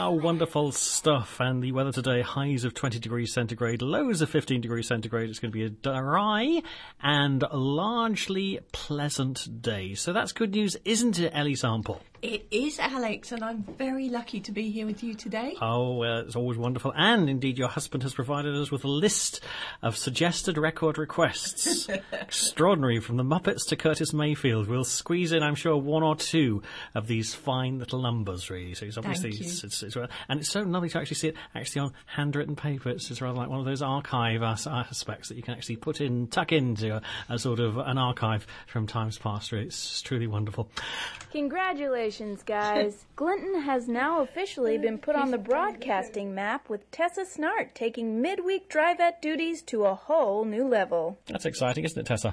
Oh, wonderful stuff. And the weather today, highs of 20 degrees centigrade, lows of 15 degrees centigrade. It's going to be a dry and largely pleasant day. So that's good news, isn't it, Ellie Sample? It is, Alex, and I'm very lucky to be here with you today. Oh, it's always wonderful. And indeed, your husband has provided us with a list of suggested record requests. Extraordinary, from the Muppets to Curtis Mayfield. We'll squeeze in, I'm sure, one or two of these fine little numbers, really. So it's obviously, it's and it's so lovely to actually see it actually on handwritten paper. It's rather like one of those archive aspects that you can actually tuck into a sort of an archive from times past. Really. It's truly wonderful. Congratulations, guys. Glinton has now officially been put on the broadcasting map, with Tessa Snart taking midweek drive-at duties to a whole new level. That's exciting, isn't it, Tessa?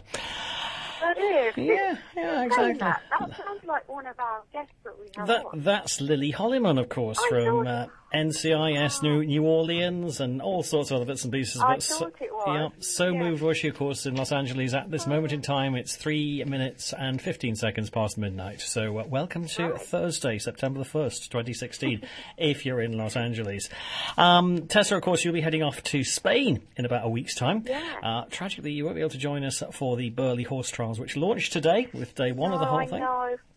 It is. Yeah, exactly. That sounds like one of our guests that we have on. That's Lily Holliman, of course, from NCIS New Orleans and all sorts of other bits and pieces. I thought it was. Yeah, moved was she, of course, in Los Angeles. At this moment in time, it's 3 minutes and 15 seconds past midnight. So welcome to Thursday, September the 1st, 2016, if you're in Los Angeles. Tessa, of course, you'll be heading off to Spain in about a week's time. Yeah. Tragically, you won't be able to join us for the Burley Horse Trials, which launched today with day one of the whole thing.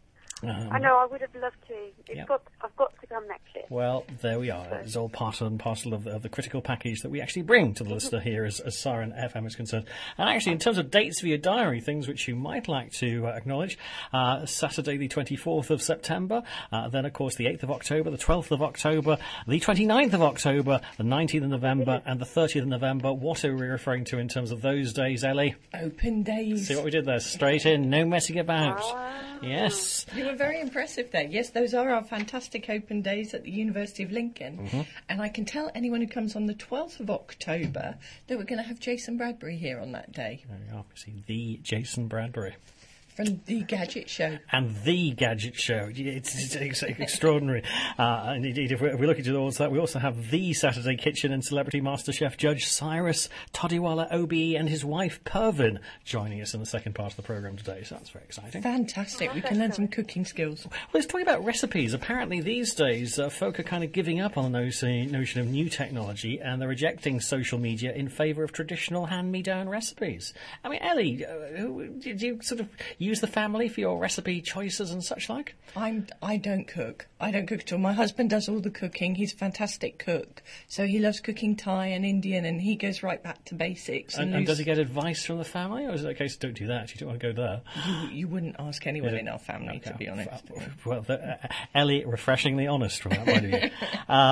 I know, I would have loved to. I've got to come next year. Well, there we are. It's all part and parcel of the critical package that we actually bring to the listener here as Siren FM is concerned. And actually, in terms of dates for your diary, things which you might like to acknowledge, Saturday the 24th of September, then, of course, the 8th of October, the 12th of October, the 29th of October, the 19th of November, and the 30th of November. What are we referring to in terms of those days, Ellie? Open days. See what we did there? Straight in, no messing about. Yes. You were very impressive there. Yes, those are our fantastic open days at the University of Lincoln. Mm-hmm. And I can tell anyone who comes on the 12th of October that we're going to have Jason Bradbury here on that day. There we are. See, the Jason Bradbury. From The Gadget Show. And The Gadget Show. It's extraordinary. And indeed, if we look into all that, we also have The Saturday Kitchen and Celebrity MasterChef judge Cyrus Todiwala OBE and his wife Pervin joining us in the second part of the programme today. So that's very exciting. Fantastic. We can learn some cooking skills. Well, let's talk about recipes. Apparently these days, folk are kind of giving up on the notion of new technology, and they're rejecting social media in favour of traditional hand-me-down recipes. I mean, Ellie, did you sort of use the family for your recipe choices and such like? I don't cook. I don't cook at all. My husband does all the cooking. He's a fantastic cook. So he loves cooking Thai and Indian, and he goes right back to basics. And does he get advice from the family, or is it a case of don't do that, you don't want to go there? You wouldn't ask anyone in our family, to be honest. Well, Ellie, refreshingly honest from that point of view.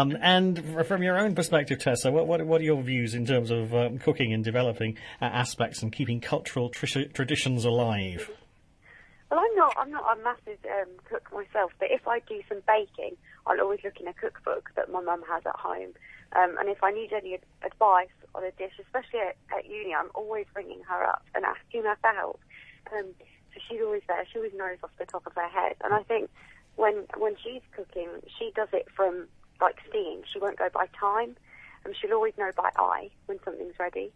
And from your own perspective, Tessa, what are your views in terms of cooking and developing aspects and keeping cultural traditions alive? Well, I'm not a massive cook myself, but if I do some baking, I'll always look in a cookbook that my mum has at home. And if I need any advice on a dish, especially at uni, I'm always ringing her up and asking her for help. So she's always there. She always knows off the top of her head. And I think when she's cooking, she does it from, like, seeing. She won't go by time. And she'll always know by eye when something's ready.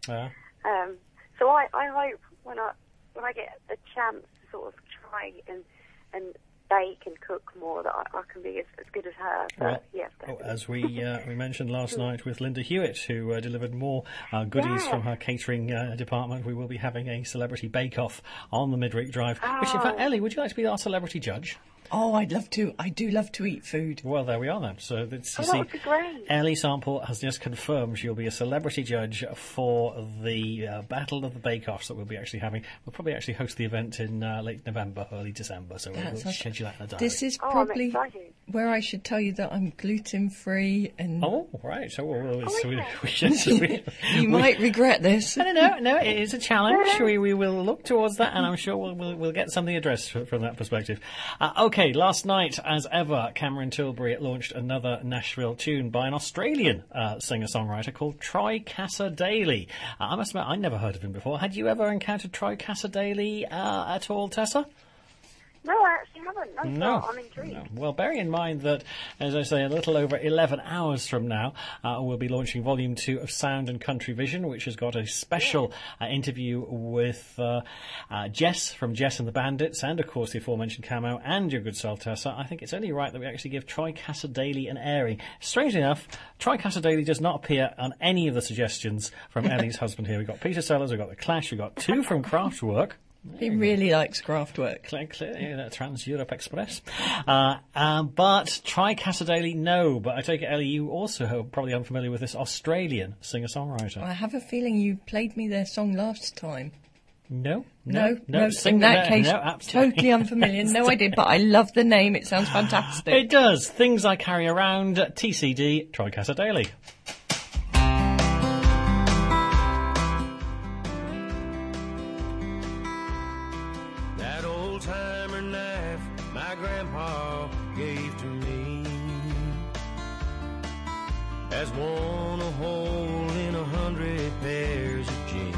So I hope when I get a chance to sort of try and bake and cook more, that I can be as good as her. But, yes, as we mentioned last night with Linda Hewitt, who delivered more goodies from her catering department, we will be having a celebrity bake-off on the Midweek Drive. Which, in fact, Ellie, would you like to be our celebrity judge? Oh, I'd love to. I do love to eat food. Well, there we are then. So that would be great. Ellie Sample has just confirmed she'll be a celebrity judge for the Battle of the Bake-Offs that we'll be actually having. We'll probably actually host the event in late November, early December, so we'll schedule that in the diary. This is probably where I should tell you that I'm gluten-free and... Oh, right. So you might regret this. No, it is a challenge. We will look towards that, and I'm sure we'll get something addressed from that perspective. Okay, last night, as ever, Cameron Tilbury launched another Nashville tune by an Australian singer-songwriter called Troy Cassar-Daley. I must admit, I'd never heard of him before. Had you ever encountered Troy Cassar-Daley at all, Tessa? No, I actually haven't. No. I'm intrigued. No. Well, bearing in mind that, as I say, a little over 11 hours from now, we'll be launching Volume 2 of Sound and Country Vision, which has got a special interview with Jess from Jess and the Bandits, and, of course, the aforementioned Camo and your good self, Tessa. I think it's only right that we actually give Troy Cassar-Daley an airing. Strangely enough, Troy Cassar-Daley does not appear on any of the suggestions from Ellie's husband here. We've got Peter Sellers, we've got The Clash, we've got 2 from Kraftwerk. He really likes craft work. Clearly, Trans-Europe Express. But Troy Cassar-Daley, no. But I take it, Ellie, you also are probably unfamiliar with this Australian singer-songwriter. I have a feeling you played me their song last time. No. In that case, totally unfamiliar. No, I did, but I love the name. It sounds fantastic. It does. Things I Carry Around, TCD, Troy Cassar-Daley. That old-timer knife my grandpa gave to me has worn a hole in 100 pairs of jeans.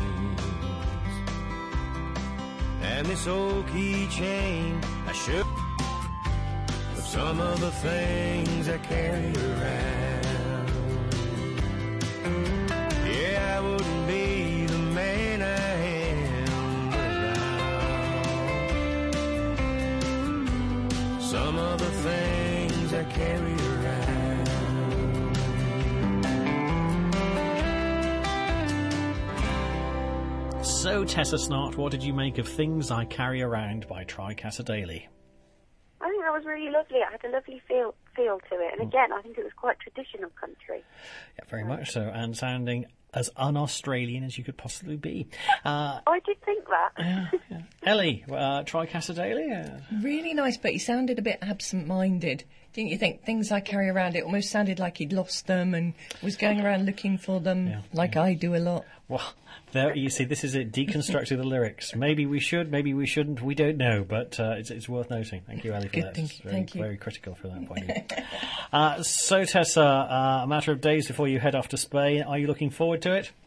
And this old keychain I shook of some of the things I carry around. Yeah, I wouldn't be the man I am without some of the things I carry around. So, Tessa Snart, what did you make of Things I Carry Around by Troy Cassar-Daley? I think that was really lovely. It had a lovely feel to it. And again, I think it was quite traditional country. Yeah, very much so, and sounding as un-Australian as you could possibly be. I did think that. Yeah. Ellie, Troy Cassar-Daley? Really nice, but he sounded a bit absent-minded. Didn't you think? Things I Carry Around, it almost sounded like he'd lost them and was going around looking for them, like I do a lot. Well, there you see, this is it, deconstructing the lyrics. Maybe we should, maybe we shouldn't, we don't know, but it's worth noting. Thank you, Ellie, for that. Thank you. Very critical for that point of view. So, Tessa, a matter of days before you head off to Spain, are you looking forward to it?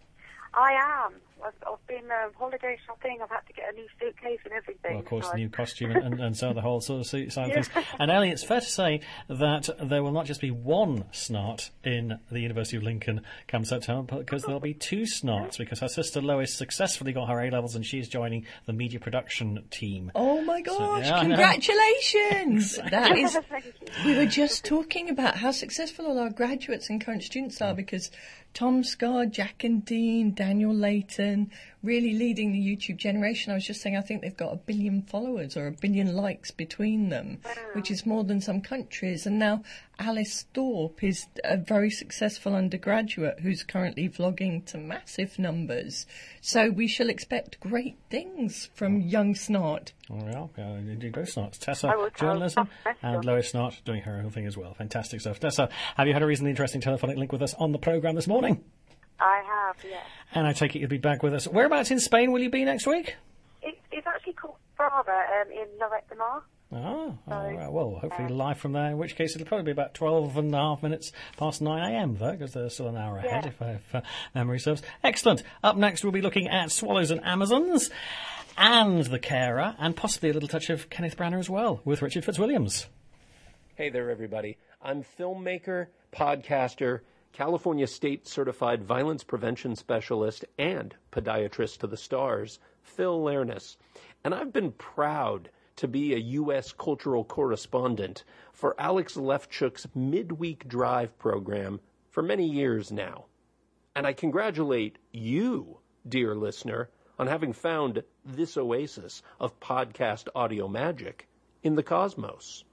I am. I've been holiday shopping. I've had to get a new suitcase and everything. Well, of course, the new costume and so the whole sort of side of things. And Ellie, it's fair to say that there will not just be one snart in the University of Lincoln come September, because there'll be 2 snorts, because her sister Lois successfully got her A-levels and she's joining the media production team. Oh my gosh, So, congratulations! That is, Thank you. we were just talking about how successful all our graduates and current students are, because Tom Scott, Jack and Dean, Daniel Layton, really leading the YouTube generation. I was just saying, I think they've got 1 billion followers or 1 billion likes between them, which is more than some countries. And now Alice Thorpe is a very successful undergraduate who's currently vlogging to massive numbers. So we shall expect great things from young Snart. Well, indeed, both snorts. I Tessa, will journalism, tell and Tessa. Lois Snart doing her own thing as well. Fantastic stuff. Tessa, have you had a reasonably interesting telephonic link with us on the programme this morning? I have, yes. And I take it you'll be back with us. Whereabouts in Spain will you be next week? It's actually called Brava in Lloret de Mar. Oh, all right. Well, hopefully live from there, in which case it'll probably be about 12 and a half minutes past 9 a.m, though, because they're still an hour ahead, if memory serves. Excellent. Up next, we'll be looking at Swallows and Amazons, and The Carer, and possibly a little touch of Kenneth Branagh as well, with Richard Fitzwilliams. Hey there, everybody. I'm filmmaker, podcaster, California State Certified Violence Prevention Specialist, and podiatrist to the stars, Phil Lernis. And I've been proud to be a U.S. cultural correspondent for Alex Lefchuk's Midweek Drive program for many years now. And I congratulate you, dear listener, on having found this oasis of podcast audio magic in the cosmos,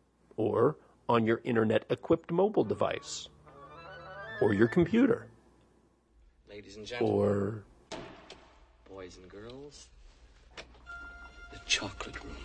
or on your internet-equipped mobile device, or your computer, Ladies and gentlemen, or... boys and girls, the chocolate room.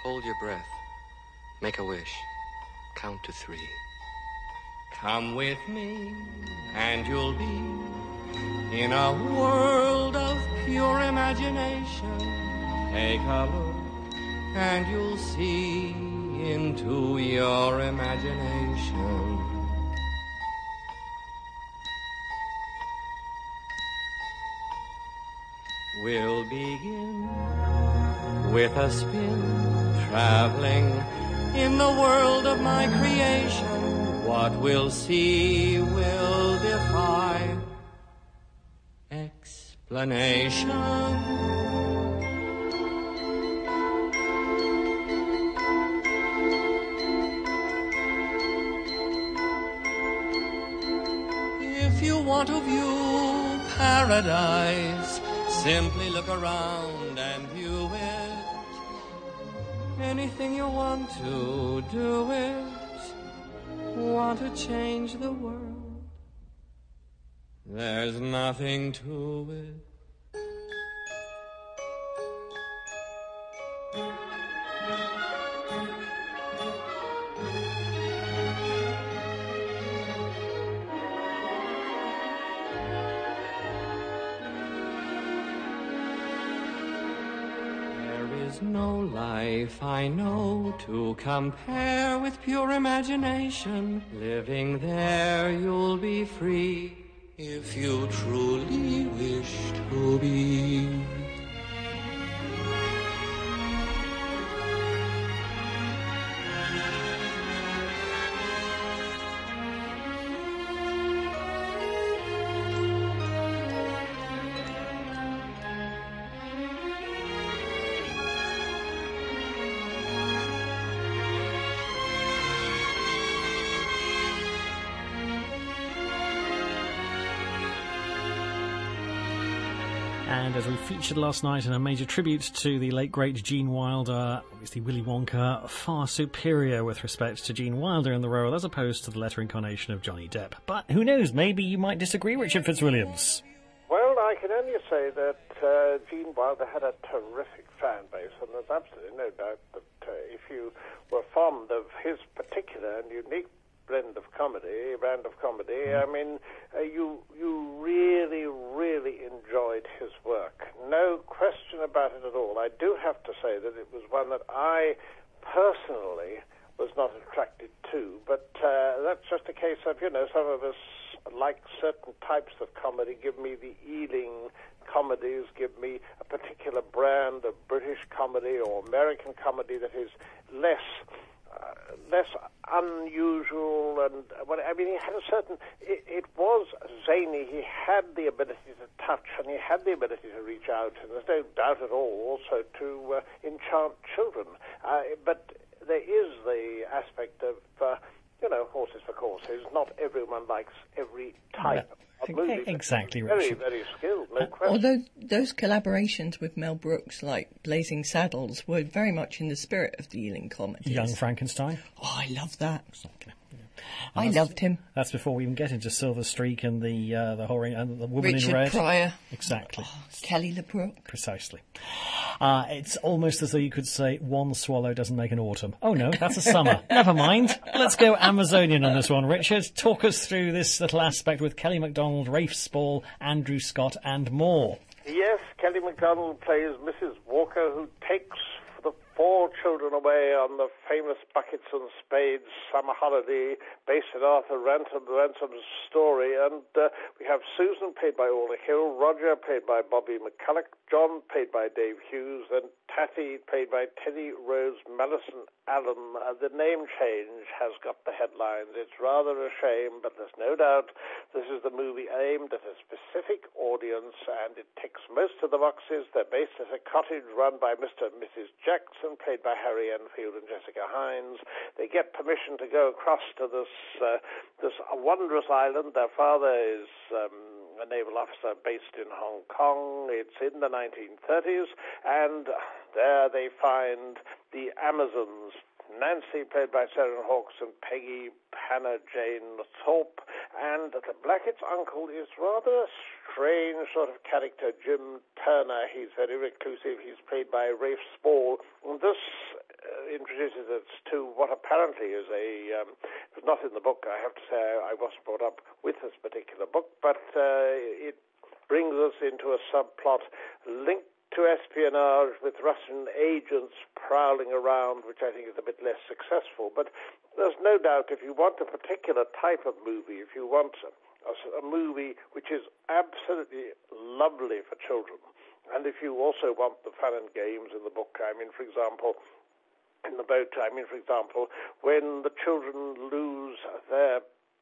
Hold your breath. Make a wish. Count to 3. Come with me, and you'll be in a world of pure imagination. Take a look, and you'll see into your imagination. We'll begin with a spin, traveling in the world of my creation. What we'll see will defy explanation. If you want to view paradise, simply look around and view it. Anything you want to do it. Want to change the world. There's nothing to it. No life I know to compare with pure imagination. Living there you'll be free if you truly wish to be. And as we featured last night in a major tribute to the late great Gene Wilder, obviously Willy Wonka far superior with respect to Gene Wilder in the role as opposed to the letter incarnation of Johnny Depp. But who knows, maybe you might disagree, Richard Fitzwilliams. Well, I can only say that Gene Wilder had a terrific fan base, and there's absolutely no doubt that if you were fond of his particular and unique brand of comedy, I mean, you really, really enjoyed his work. No question about it at all. I do have to say that it was one that I personally was not attracted to, but that's just a case of, you know, some of us like certain types of comedy. Give me the Ealing comedies, give me a particular brand of British comedy or American comedy that is less unusual, and I mean, he had a certain. It was zany. He had the ability to touch, and he had the ability to reach out, and there's no doubt at all also to enchant children. But there is the aspect of horses for courses. Not everyone likes every type of movie. Exactly, very, Richard. very skilled, no question. Although those collaborations with Mel Brooks, like Blazing Saddles, were very much in the spirit of the Ealing comedies. Young Frankenstein. Oh, I love that. Exactly. I loved him. That's before we even get into Silver Streak and the Whoring and the Woman Richard in Red. Pryor. Exactly. Oh, Kelly LeBrook. Precisely. It's almost as though you could say one swallow doesn't make an autumn. Oh no, that's a summer. Never mind. Let's go Amazonian on this one, Richard. Talk us through this little aspect with Kelly MacDonald, Rafe Spall, Andrew Scott and more. Yes, Kelly MacDonald plays Mrs. Walker, who takes the 4 children away on the famous Buckets and Spades summer holiday based on Arthur Ransom's story. And we have Susan, played by Orla Hill, Roger, played by Bobby McCulloch, John, played by Dave Hughes, and Tatty, played by Teddy Rose Mallison Allen. The name change has got the headlines. It's rather a shame, but there's no doubt this is the movie aimed at a specific audience, and it ticks most of the boxes. They're based at a cottage run by Mr. and Mrs. Jackson, played by Harry Enfield and Jessica Hines. They get permission to go across to this wondrous island. Their father is a naval officer based in Hong Kong. It's in the 1930s, and there they find the Amazons. Nancy, played by Sarah Hawkes, and Peggy Hannah Jane Thorpe. And Blackett's uncle is rather a strange sort of character, Jim Turner. He's very reclusive. He's played by Rafe Spall. And this introduces us to what apparently is it was not in the book. I have to say I wasn't brought up with this particular book, but it brings us into a subplot linked to espionage with Russian agents prowling around, which I think is a bit less successful. But there's no doubt if you want a particular type of movie, if you want a movie which is absolutely lovely for children, and if you also want the fun and games in the book, I mean, for example, in the boat, for example, when the children lose their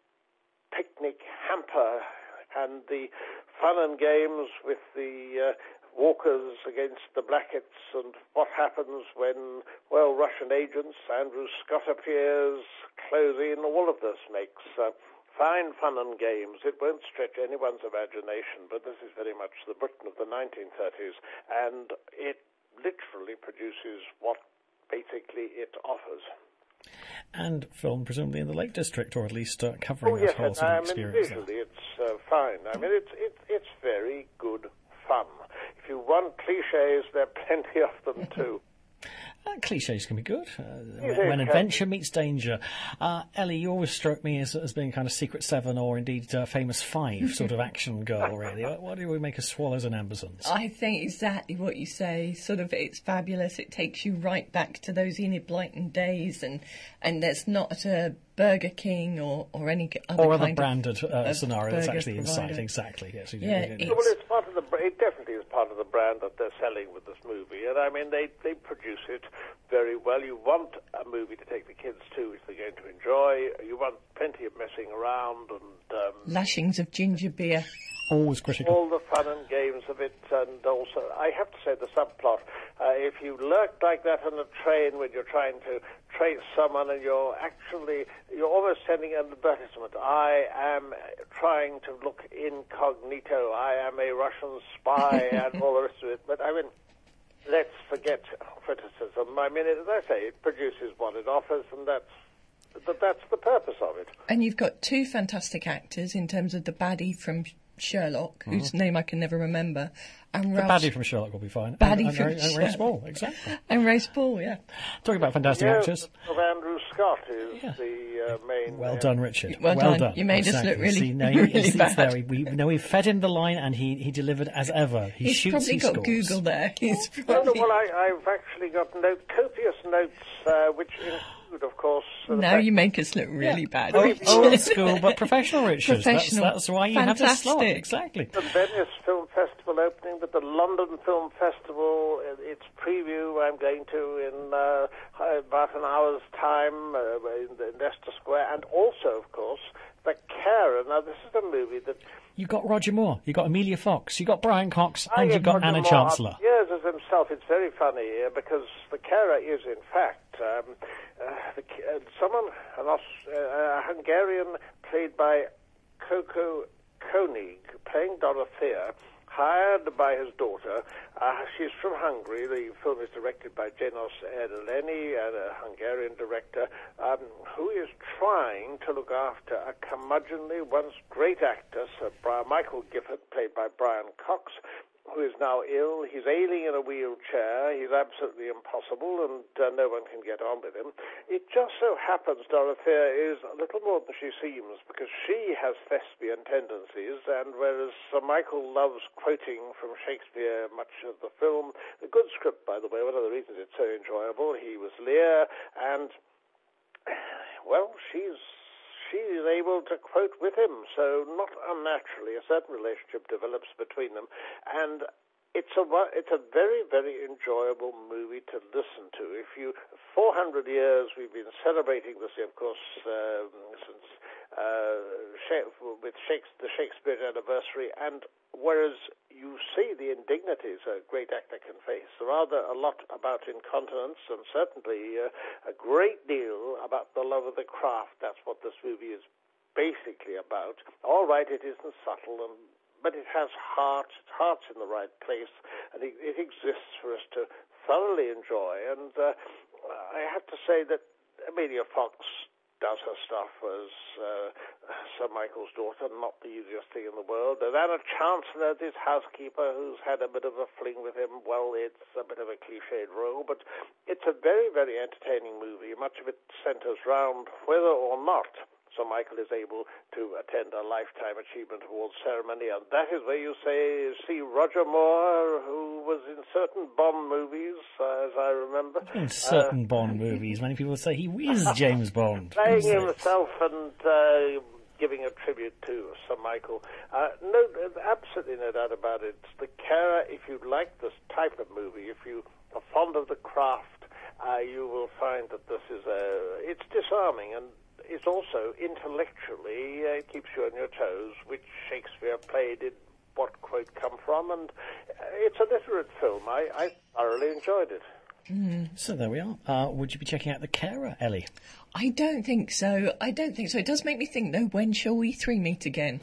picnic hamper and the fun and games with the walkers against the Blacketts, and what happens when, well, Russian agents, Andrew Scott appears, close in, all of this makes fine fun and games. It won't stretch anyone's imagination, but this is very much the Britain of the 1930s, and it literally produces what basically it offers. And film presumably in the Lake District, or at least covering that whole sort of experience. Visually it's fine. I mean, it's very good fun. If you want cliches, there are plenty of them too. Cliches can be good. When adventure meets danger. Ellie, you always struck me as being kind of Secret Seven or indeed Famous Five sort of action girl, really. What do we make of Swallows and Amazons? I think exactly what you say. Sort of, it's fabulous. It takes you right back to those Enid Blyton days, and there's not a Burger King or any other or kind other branded scenario that's actually provider. in sight. Exactly. Yes. Well, it's part of it definitely is part of the brand that they're selling with this movie, and I mean they produce it very well. You want a movie to take the kids to, which they're going to enjoy. You want plenty of messing around and lashings of ginger beer. Always critical. All the fun and games of it, and also, I have to say, the subplot. If you lurk like that on a train when you're trying to trace someone and you're almost sending an advertisement, I am trying to look incognito, I am a Russian spy, and all the rest of it. But, I mean, let's forget criticism. I mean, as I say, it produces what it offers, and that's the purpose of it. And you've got two fantastic actors in terms of the baddie from Sherlock, whose name I can never remember, and the baddie from Sherlock will be fine. Baddie and from Ray Spall, exactly. And Ray Spall, yeah. Talking about fantastic actors. Of Andrew Scott is the main. Well done, Richard. Well done. You made us look really, See, no, really bad. We fed him the line, and he delivered as ever. He shoots, probably he got scores. Google there. Well, I've actually got copious notes, which include, of course. Now you make us look really bad. Old school, but professional, Richard. Professional. That's why you have this slot. Fantastic. Exactly. The Venice Film Festival opening, but the London Film Festival, its preview I'm going to in about an hour's time in Leicester Square, and also, of course, The Carer. Now, this is a movie that... You got Roger Moore, you got Amelia Fox, you got Brian Cox, and you got Roger Anna Moore Chancellor. Yes, as himself. It's very funny because The Carer is, in fact, a Hungarian played by Coco Koenig, playing Dorothea, hired by his daughter. She's from Hungary. The film is directed by Janos Erdeleni, a Hungarian director, who is trying to look after a curmudgeonly, once great actor, Michael Gifford, played by Brian Cox, who is now ill. He's ailing in a wheelchair. He's absolutely impossible, and no one can get on with him. It just so happens Dorothea is a little more than she seems, because she has thespian tendencies, and whereas Sir Michael loves quoting from Shakespeare much of the film, a good script, by the way, one of the reasons it's so enjoyable, he was Lear, and, well, she's able to quote with him, so not unnaturally a certain relationship develops between them, and it's a very, very enjoyable movie to listen to. 400 years we've been celebrating this, of course, since with the Shakespeare anniversary, and whereas you see the indignities a great actor can face, rather a lot about incontinence, and certainly a great deal about the love of the craft. That's what this movie is basically about. All right, it isn't subtle, but it has heart. Its heart's in the right place, and it exists for us to thoroughly enjoy. And I have to say that Amelia Fox does her stuff as Sir Michael's daughter, not the easiest thing in the world. And Anna Chancellor, this housekeeper who's had a bit of a fling with him. Well, it's a bit of a cliched role, but it's a very, very entertaining movie. Much of it centers round whether or not Sir Michael is able to attend a Lifetime Achievement Awards ceremony, and that is where you see Roger Moore, who was in certain Bond movies, as I remember. In certain Bond movies, many people say he is James Bond. Playing himself and giving a tribute to Sir Michael. No, absolutely no doubt about it. It's The Carer. If you like this type of movie, if you are fond of the craft, you will find that this is it's disarming, and it's also intellectually keeps you on your toes, which Shakespeare play did what quote come from, and it's a literate film. I thoroughly enjoyed it. So there we are. Would you be checking out The Carer, Ellie? I don't think so. It does make me think, though, when shall we three meet again?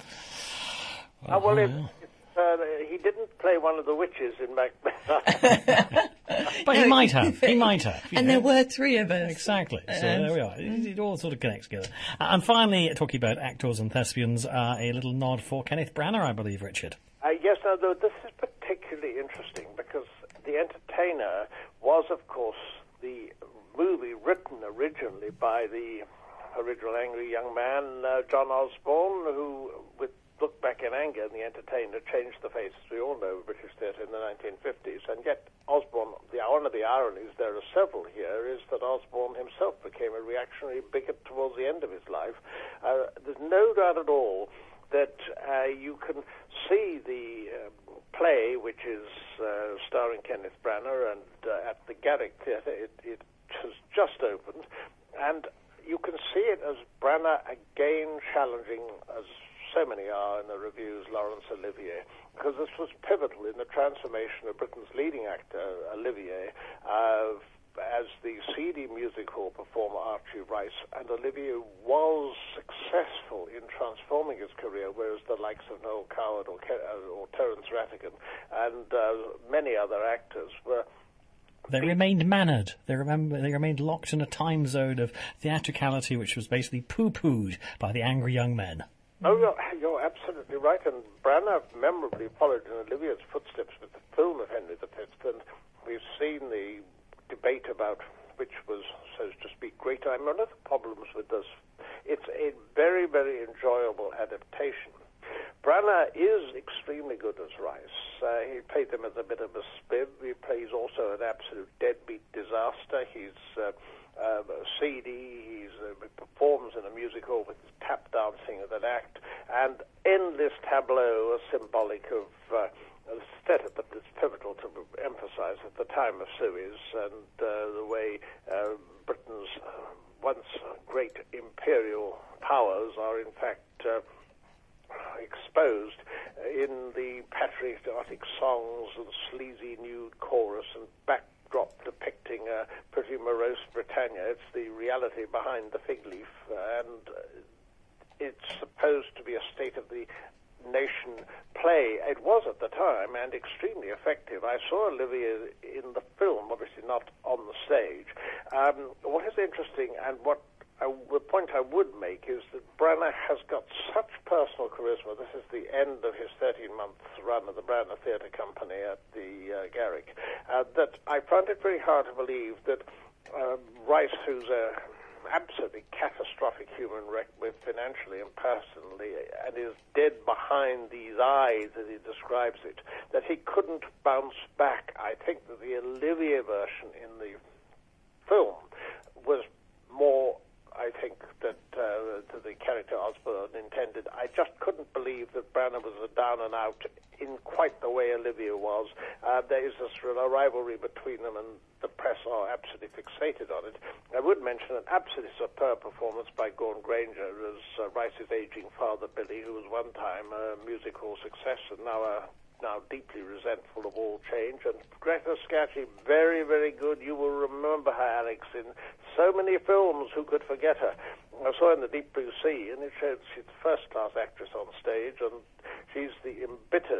He didn't play one of the witches in Macbeth. But he might have. And there were three of us. Exactly. So there we are. It all sort of connects together. And finally, talking about actors and thespians, a little nod for Kenneth Branagh, I believe, Richard. Yes, now, this is particularly interesting because The Entertainer was, of course, the movie written originally by the original angry young man, John Osborne, who, with Look Back in Anger and The Entertainer, changed the face, as we all know, of British theatre in the 1950s. And yet Osborne, one of the ironies, there are several here, is that Osborne himself became a reactionary bigot towards the end of his life. There's no doubt at all that you can see the play, which is starring Kenneth Branagh, and at the Garrick Theatre, it has just opened, and you can see it as Branagh again challenging, as so many are in the reviews, Laurence Olivier, because this was pivotal in the transformation of Britain's leading actor, Olivier, as the seedy music hall performer Archie Rice, and Olivier was successful in transforming his career, whereas the likes of Noel Coward or Terence Rattigan and many other actors were... They remained mannered. They remained locked in a time zone of theatricality, which was basically poo-pooed by the angry young men. Oh, you're absolutely right, and Branagh memorably followed in Olivier's footsteps with the film of Henry V, and we've seen the debate about which was, so to speak, greater. I mean, one of the problems with this, it's a very, very enjoyable adaptation. Branagh is extremely good as Rice. He played him as a bit of a spib. He plays also an absolute deadbeat disaster. He's seedy. He performs in a music hall with his tap dancing of an act, and endless tableau are symbolic of the theatre that is pivotal to emphasize at the time of Suez, and the way Britain's once great imperial powers are in fact exposed in the patriotic songs and sleazy nude chorus and backdrop depicting a pretty morose Britannia. It's the reality behind the fig leaf, and it's supposed to be a state of the nation play. It was at the time, and extremely effective. I saw Olivier in the film, obviously not on the stage. What is interesting, and the point I would make, is that Branagh has got such personal charisma. This is the end of his 13-month run of the Branagh Theatre Company at the Garrick, that I found it very hard to believe that Rice, who's a absolutely catastrophic human wreck with financially and personally, and is dead behind these eyes as he describes it, that he couldn't bounce back. I think that the Olivier version in the film was more, I think, that to the character Osborne intended. I just couldn't believe that Branagh was a down and out in quite the way Olivier was. There is this rivalry between them, and the press are absolutely fixated on it. I would mention an absolutely superb performance by Gordon Granger as Rice's aging father, Billy, who was one time a musical success and now deeply resentful of all change. And Greta Scacchi, very, very good. You will remember her, Alex, in so many films. Who could forget her? I saw her in The Deep Blue Sea, and it showed she's a first-class actress on stage, and she's the embittered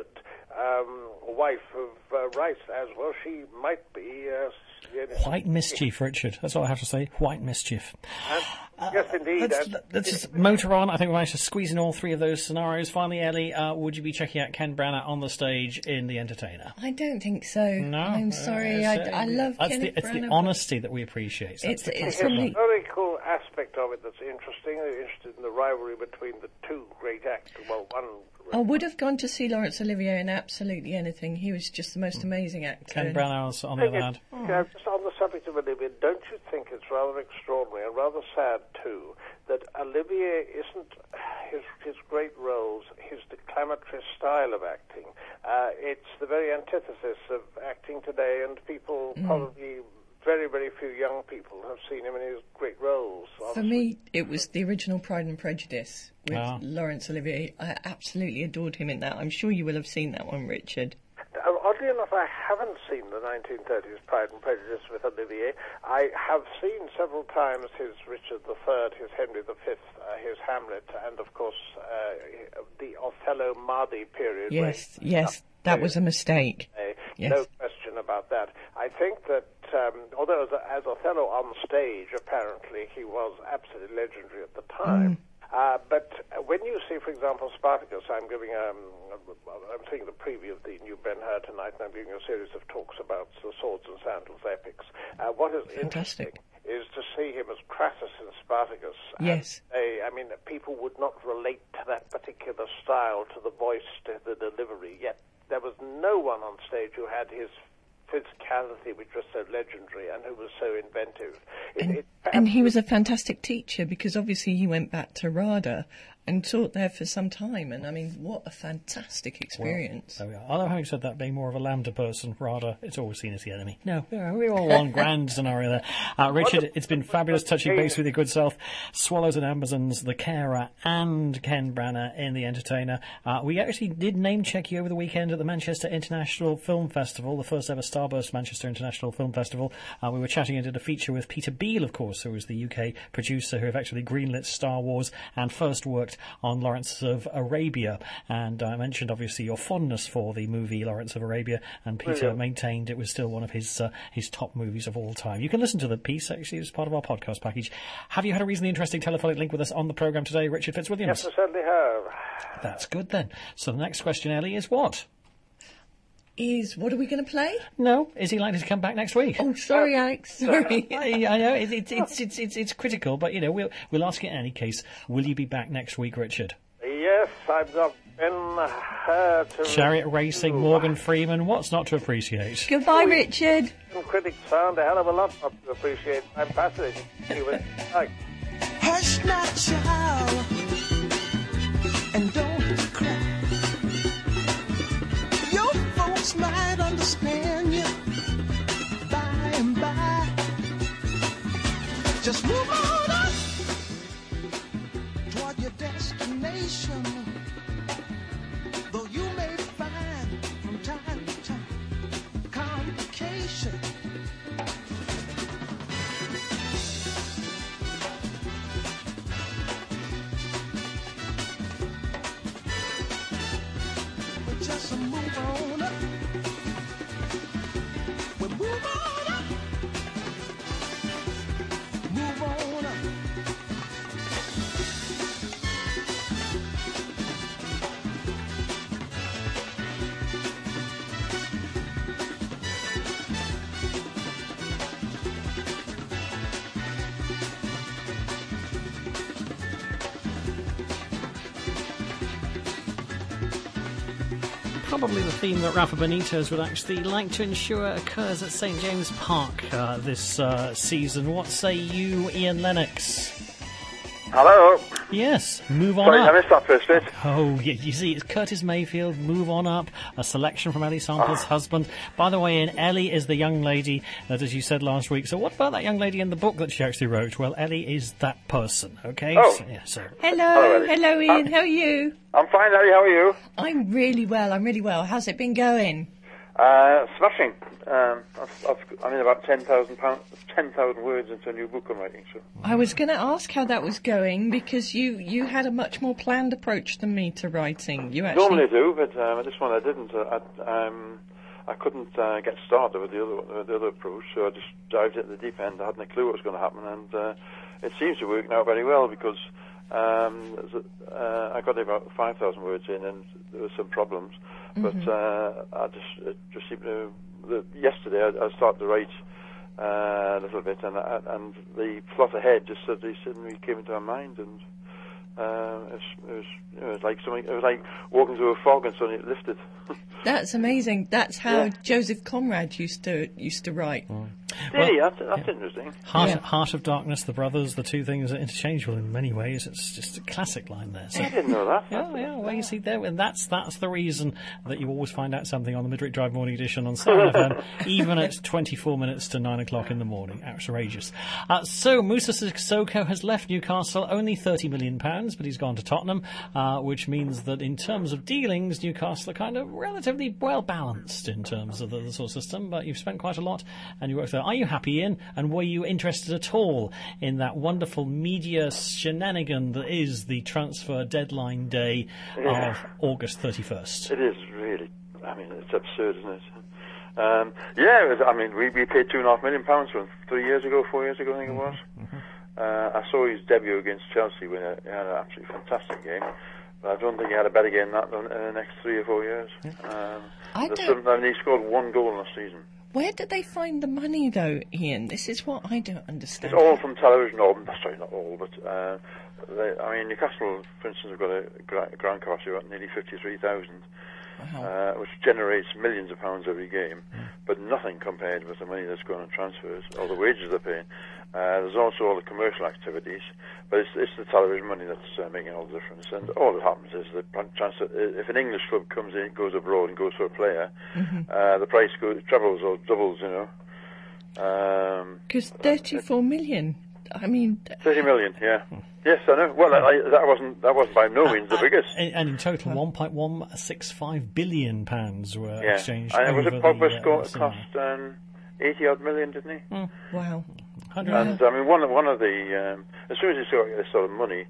wife of Rice, as well she might be. White mischief, Richard. That's all I have to say. White mischief. Yes, indeed. Let's just motor on. I think we managed to squeeze in all three of those scenarios. Finally, Ellie, would you be checking out Ken Branagh on the stage in The Entertainer? I don't think so. No? I'm sorry. I love Kenneth It's Branagh. the honesty that we appreciate. It's There's a something. very cool aspect of it that's interesting. They're interested in the rivalry between the two great actors. Well, one. I would have gone to see Laurence Olivier in absolutely anything. He was just the most amazing actor. Ken Branagh, on the other hand. Just on the subject of Olivier, don't you think it's rather extraordinary and rather sad too that Olivier isn't his great roles, his declamatory style of acting? It's the very antithesis of acting today, and people probably. Very, very few young people have seen him in his great roles. Honestly. For me, it was the original Pride and Prejudice with Laurence Olivier. I absolutely adored him in that. I'm sure you will have seen that one, Richard. Oddly enough, I haven't seen the 1930s Pride and Prejudice with Olivier. I have seen several times his Richard III, his Henry V, his Hamlet, and of course the Othello Mardi period. Yes, that was a mistake. Yes. No question about that. I think that although as Othello on stage, apparently he was absolutely legendary at the time. But when you see, for example, Spartacus, I'm taking the preview of the new Ben-Hur tonight, and I'm giving a series of talks about the Swords and Sandals epics. What is interesting is to see him as Crassus in Spartacus. Yes. I mean, people would not relate to that particular style, to the voice, to the delivery, yet there was no one on stage who had his physicality, which was so legendary and who was so inventive. And he was a fantastic teacher, because obviously he went back to RADA and taught there for some time. And I mean, what a fantastic experience. Well, there we are. Although, having said that, being more of a Lambda person, RADA, it's always seen as the enemy. No, we're all one grand scenario there. Richard, it's been fabulous touching base with your good self. Swallows and Amazons, The Carer, and Ken Branagh in The Entertainer. We actually did name check you over the weekend at the Manchester International Film Festival, the first ever Starburst Manchester International Film Festival. We were chatting and did a feature with Peter Beale, of course, who was the UK producer who actually greenlit Star Wars and first worked on Lawrence of Arabia. And I mentioned, obviously, your fondness for the movie Lawrence of Arabia, and Peter maintained it was still one of his top movies of all time. You can listen to the piece, actually, as part of our podcast package. Have you had a reasonably interesting telephonic link with us on the programme today, Richard Fitzwilliams? Yes, I certainly have. That's good, then. So the next question, Ellie, is what? What are we going to play? No, is he likely to come back next week? Oh, sorry, Alex. Sorry. I know it's critical, but we'll ask it in any case. Will you be back next week, Richard? Yes, I've got Ben-Hur to Chariot Racing, Morgan Freeman. What's not to appreciate? Goodbye, Richard. Critics found a hell of a lot not to appreciate. I'm fascinated. Hush not, child, and don't cry. Your folks might understand you by and by. Just move on up toward your destination. Though you may find from time to time complications. Just move on up. Well, move on up. Move on up. Probably the theme that Rafa Benitez would actually like to ensure occurs at St James Park this season. What say you, Ian Lennox? Hello. Yes, Move On Sorry, Up. I missed that first bit. Oh, you see, it's Curtis Mayfield, Move On Up, a selection from Ellie Sample's husband. By the way, Ian, Ellie is the young lady that, as you said last week. So what about that young lady in the book that she actually wrote? Well, Ellie is that person, okay? Oh. So. Hello, Ian. How are you? I'm fine, Ellie. How are you? I'm really well. How's it been going? Smashing. I'm in about 10,000 words into a new book I'm writing. So. I was going to ask how that was going because you had a much more planned approach than me to writing. You actually Normally I do, but this one I didn't. I couldn't get started with the other approach, so I just dived into the deep end. I hadn't a clue what was going to happen, and it seems to work out very well because I got about 5,000 words in, and there were some problems. But it just seemed to. Yesterday I started to write a little bit, and the plot ahead just suddenly came into my mind, and it was like something. It was like walking through a fog and suddenly it lifted. That's amazing. That's how Joseph Conrad used to write. That's interesting. Heart of Darkness, The Brothers, the two things are interchangeable in many ways. It's just a classic line there. So. I didn't know that. Yeah. Well, you see there, and that's the reason that you always find out something on the Midweek Drive Morning Edition on Siren FM, even at 24 minutes to 9 o'clock in the morning. Outrageous. So Moussa Sissoko has left Newcastle, only £30 million, but he's gone to Tottenham, which means that in terms of dealings, Newcastle are kind of relatively well balanced in terms of the sort of system. But you've spent quite a lot, and you worked there. Are you happy, Ian? And were you interested at all in that wonderful media shenanigan that is the transfer deadline day of August 31st? It is really. I mean, it's absurd, isn't it? We paid £2.5 million for him 4 years ago, I think it was. I saw his debut against Chelsea when he had an absolutely fantastic game. But I don't think he had a better game than that in the next 3 or 4 years. He scored 1 goal last season. Where did they find the money, though, Ian? This is what I don't understand. It's all from television. Sorry, not all, but Newcastle, for instance, have got a ground cost of nearly 53,000, which generates millions of pounds every game, but nothing compared with the money that's going on transfers or the wages they're paying. There's also all the commercial activities, but it's the television money that's making all the difference. And all that happens is that if an English club comes in, goes abroad and goes for a player, the price trebles or doubles, Because 34 million. I mean, 30 million, yeah. Yes, I know. Well, that wasn't by no means the biggest. And in total, £1.165 billion were exchanged. And over Pogba cost 80 odd million, didn't he? Wow. And I mean, one of the as soon as you start this sort of money,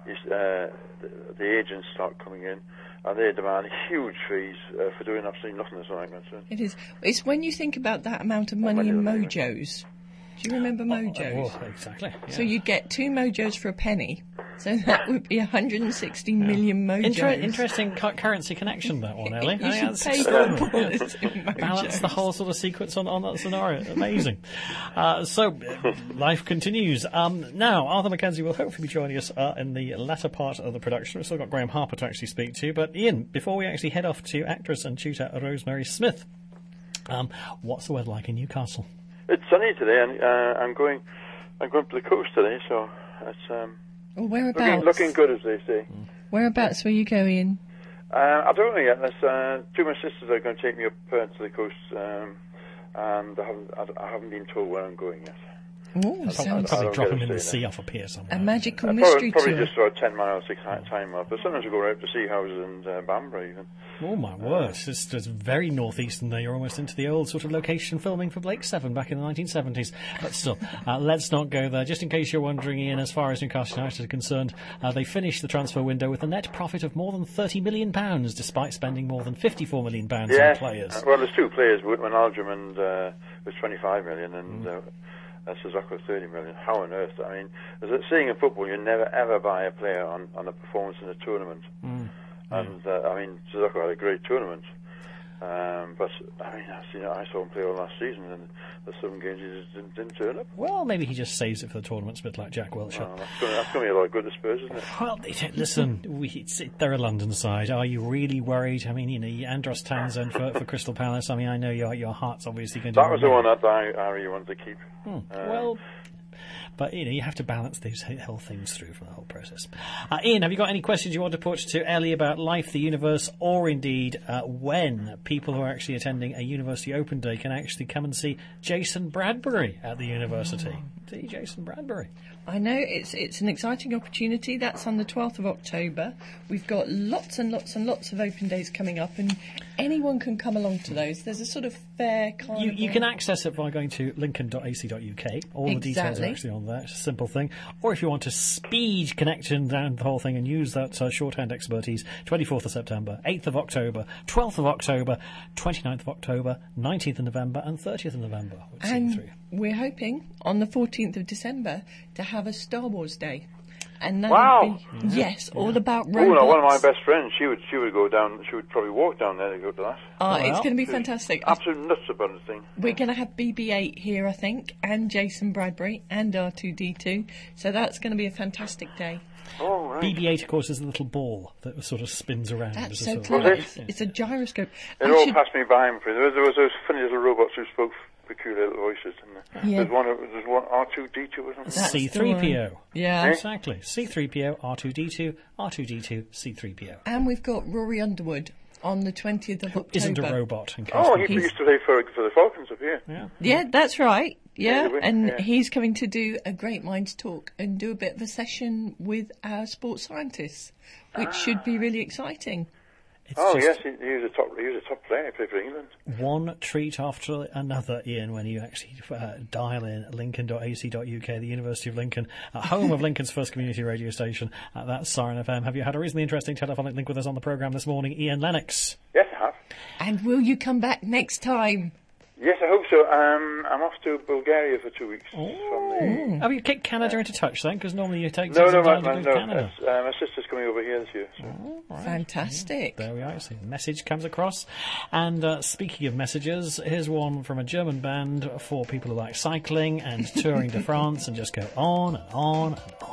the agents start coming in, and they demand huge fees for doing absolutely nothing as far as I'm concerned. It is. It's when you think about that amount of money in Mojos. Do you remember Mojos? Exactly. Yeah. So you'd get 2 Mojos for a penny. So that would be 160 million Mojos. Interesting currency connection, that one, Ellie. You should pay for Mojos. Balance the whole sort of sequence on that scenario. Amazing. So life continues. Now, Arthur Mackenzie will hopefully be joining us in the latter part of the production. We've still got Graham Harper to actually speak to. But Ian, before we actually head off to actress and tutor Rosemary Smith, what's the weather like in Newcastle? It's sunny today, and I'm going to the coast today, so it's whereabouts? Looking good, as they say. Whereabouts will you go in? I don't know yet. There's 2 of my sisters are going to take me up to the coast, and I haven't been told where I'm going yet. Oh, probably drop him in the sea off a pier somewhere. A magical mystery probably tour. Just about 10 miles, 6 time miles. But sometimes we go out to Sea Houses and Bamburgh even. Oh my word, it's very northeastern there. You're almost into the old sort of location filming for Blake 7 back in the 1970s. But still, let's not go there. Just in case you're wondering, Ian, as far as Newcastle United are concerned, they finished the transfer window with a net profit of more than £30 million, despite spending more than £54 million on players. Well, there's 2 players, Whitman Aldrum and was 25 million, and Sissoko 30 million. How on earth? I mean, seeing in football, you never ever buy a player on a performance in a tournament. And Sissoko had a great tournament. But I mean, I saw him play all last season, and there's some games he just didn't turn up. Well, maybe he just saves it for the tournaments, a bit like Jack Wilshere. That's going to be a lot of good to Spurs, isn't it? Well, listen, they're a London side. Are you really worried? I mean, Andros Townsend for Crystal Palace. I mean, I know your heart's obviously going to. That was the one that I really wanted to keep. But, you have to balance these whole things through for the whole process. Ian, have you got any questions you want to put to Ellie about life, the universe, or indeed when people who are actually attending a university open day can actually come and see Jason Bradbury at the university? MD Jason Bradbury. I know it's an exciting opportunity. That's on the 12th of October. We've got lots and lots and lots of open days coming up, and anyone can come along to those. There's a sort of fair carnival. You can access it by going to lincoln.ac.uk. All the details are actually on there. It's a simple thing. Or if you want to speed connection down the whole thing and use that shorthand expertise, 24th of September, 8th of October, 12th of October, 29th of October, 19th of November and 30th of November. And we're hoping on the 14th of December to have a Star Wars Day. And that Wow. would be, all about robots. Oh, no, one of my best friends, she would go down, she would probably walk down there to go to that. It's going to be fantastic. Absolute nuts about the thing. We're going to have BB-8 here, I think, and Jason Bradbury and R2-D2. So that's going to be a fantastic day. Oh, right. BB-8, of course, is the little ball that sort of spins around. That's as a so sort of- clever. It's a gyroscope. It all passed me by. There was those funny little robots who spoke peculiar little voices. And there's one R2-D2 or something. C-3PO. Yeah. Exactly. C-3PO, R2-D2, R2-D2, C-3PO. And we've got Rory Underwood on the 20th of October. Isn't a robot. In case He used to play for the Falcons up here. Yeah, that's right. Yeah, Anyway, and he's coming to do a Great Minds talk and do a bit of a session with our sports scientists, which should be really exciting. Yes, he was a top player. He played for England. One treat after another, Ian, when you actually dial in lincoln.ac.uk, the University of Lincoln, home of Lincoln's first community radio station. That's Siren FM. Have you had a reasonably interesting telephonic link with us on the programme this morning, Ian Lennox? Yes, I have. And will you come back next time? Yes, I hope so. I'm off to Bulgaria for 2 weeks. Have you kicked Canada into touch then? Because normally you take No, some time to go to Canada. my sister's coming over here this year. So. Fantastic. There we are. So the message comes across. And speaking of messages, here's one from a German band for people who like cycling and touring to France and just go on and on and